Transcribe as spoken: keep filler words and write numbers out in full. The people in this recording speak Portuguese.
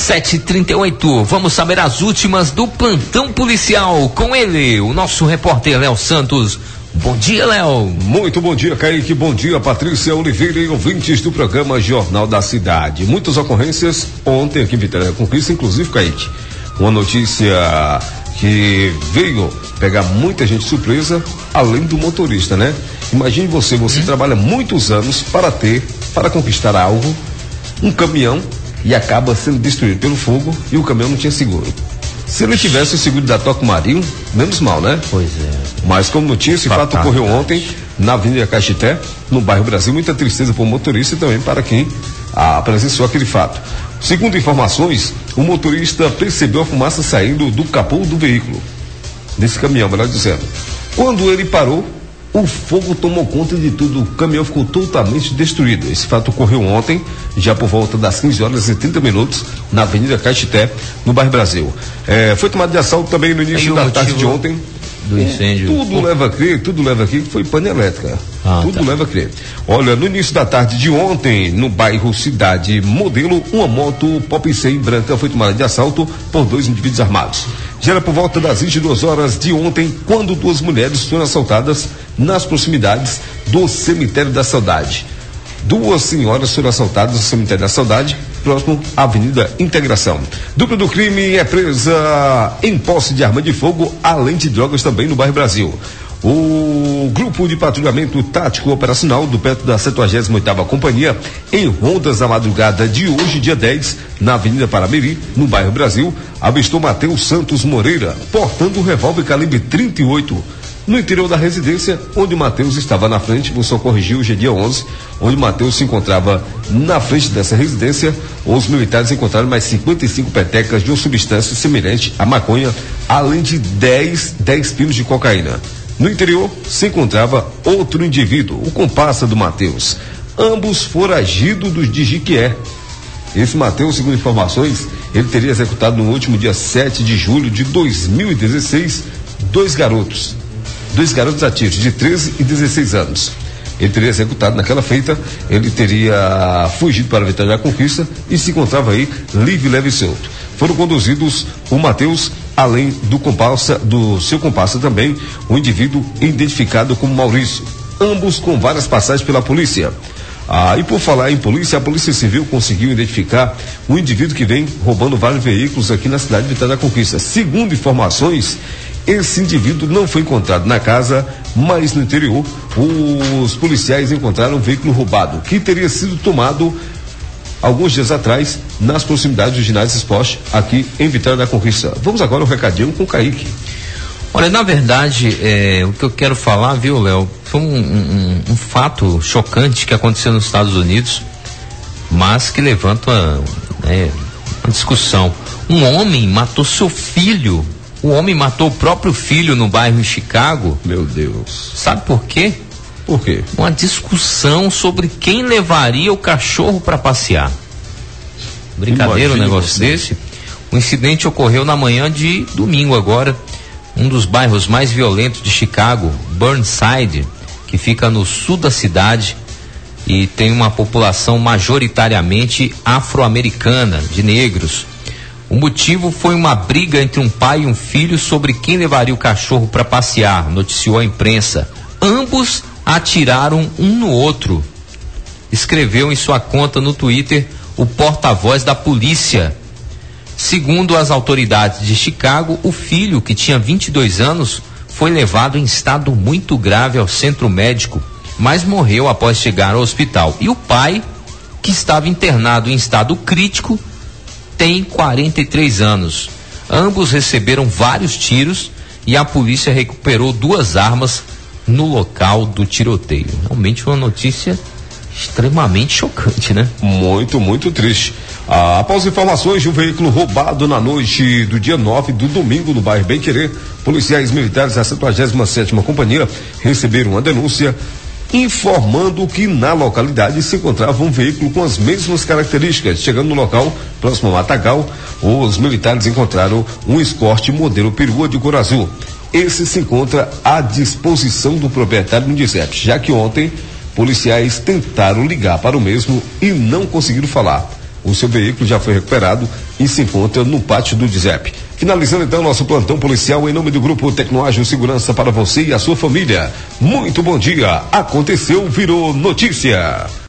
sete e trinta e oito, vamos saber as últimas do plantão policial com ele, o nosso repórter Léo Santos. Bom dia, Léo. Muito bom dia, Kaique. Bom dia, Patrícia Oliveira e ouvintes do programa Jornal da Cidade. Muitas ocorrências ontem aqui em Vitória da Conquista, inclusive, Kaique, uma notícia que veio pegar muita gente surpresa, além do motorista, né? Imagine você, você hum. trabalha muitos anos para ter, para conquistar algo, um caminhão, e acaba sendo destruído pelo fogo e o caminhão não tinha seguro. Se ele tivesse o seguro da Toco Marinho, menos mal, né? Pois é. Mas como não tinha, esse fato ocorreu ontem na Avenida Caxité, no bairro Brasil. Muita tristeza para o motorista e também para quem ah, presenciou aquele fato. Segundo informações, o motorista percebeu a fumaça saindo do capô do veículo, desse caminhão, melhor dizendo. Quando ele parou, o fogo tomou conta de tudo, o caminhão ficou totalmente destruído. Esse fato ocorreu ontem, já por volta das quinze horas e trinta minutos, na Avenida Caxité, no bairro Brasil. É, foi tomado de assalto também no início da tarde de ontem. Do incêndio. Tudo leva a crer, tudo leva a crer que foi pane elétrica. Ah, tudo tá. leva a crer. Olha, no início da tarde de ontem, no bairro Cidade Modelo, uma moto Pop cem branca foi tomada de assalto por dois indivíduos armados. Já era por volta das vinte e duas horas de ontem, quando duas mulheres foram assaltadas nas proximidades do Cemitério da Saudade. Duas senhoras foram assaltadas no Cemitério da Saudade, próximo à Avenida Integração. Dupla do crime é presa em posse de arma de fogo, além de drogas também no bairro Brasil. O grupo de patrulhamento tático operacional do perto da setenta e oitava Companhia, em rondas na madrugada de hoje, dia dez, na Avenida Parameri, no bairro Brasil, avistou Matheus Santos Moreira, portando um revólver calibre trinta e oito, no interior da residência, onde Matheus estava na frente. Vou só corrigir, hoje é dia onze, onde Matheus se encontrava na frente dessa residência. Os militares encontraram mais cinquenta e cinco petecas de uma substância semelhante à maconha, além de dez, dez quilos de cocaína. No interior se encontrava outro indivíduo, o comparsa do Matheus, ambos foragidos dos de Jiquié. Esse Matheus, segundo informações, ele teria executado no último dia sete de julho de dois mil e dezesseis dois garotos, dois garotos a tiros de treze e dezesseis anos. Ele teria executado naquela feita, ele teria fugido para a Vitória da Conquista e se encontrava aí livre, leve e solto. Foram conduzidos o Matheus, além do comparsa, do seu comparsa também, um indivíduo identificado como Maurício, ambos com várias passagens pela polícia. Ah, e por falar em polícia, a Polícia Civil conseguiu identificar um indivíduo que vem roubando vários veículos aqui na cidade de Vitória da Conquista. Segundo informações, esse indivíduo não foi encontrado na casa, mas no interior os policiais encontraram um veículo roubado que teria sido tomado alguns dias atrás nas proximidades do ginásio esporte aqui em Vitória da Conquista. Vamos agora ao recadinho com o Kaique. Olha, na verdade, é, o que eu quero falar, viu, Léo, foi um, um, um fato chocante que aconteceu nos Estados Unidos, mas que levanta uma, é, uma discussão. Um homem matou seu filho. O homem matou o próprio filho no bairro em Chicago. Meu Deus. Sabe por quê? Por quê? Uma discussão sobre quem levaria o cachorro para passear. Brincadeira, um negócio desse. O incidente ocorreu na manhã de domingo agora, um dos bairros mais violentos de Chicago, Burnside, que fica no sul da cidade e tem uma população majoritariamente afro-americana, de negros. O motivo foi uma briga entre um pai e um filho sobre quem levaria o cachorro para passear, noticiou a imprensa. Ambos atiraram um no outro, escreveu em sua conta no Twitter o porta-voz da polícia. Segundo as autoridades de Chicago, o filho, que tinha vinte e dois anos, foi levado em estado muito grave ao centro médico, mas morreu após chegar ao hospital. E o pai, que estava internado em estado crítico, tem quarenta e três anos. Ambos receberam vários tiros e a polícia recuperou duas armas no local do tiroteio. Realmente uma notícia extremamente chocante, né? Muito, muito triste. Ah, após informações de um veículo roubado na noite do dia nove do domingo no bairro Bem Querer, policiais militares da setenta e sétima Companhia receberam uma denúncia informando que na localidade se encontrava um veículo com as mesmas características. Chegando no local, próximo ao Matagal, os militares encontraram um Escort modelo perua de cor azul. Esse se encontra à disposição do proprietário no D Z E P, já que ontem policiais tentaram ligar para o mesmo e não conseguiram falar. O seu veículo já foi recuperado e se encontra no pátio do D I S E P. Finalizando então nosso plantão policial em nome do Grupo Tecnoágil Segurança para você e a sua família. Muito bom dia. Aconteceu, virou notícia.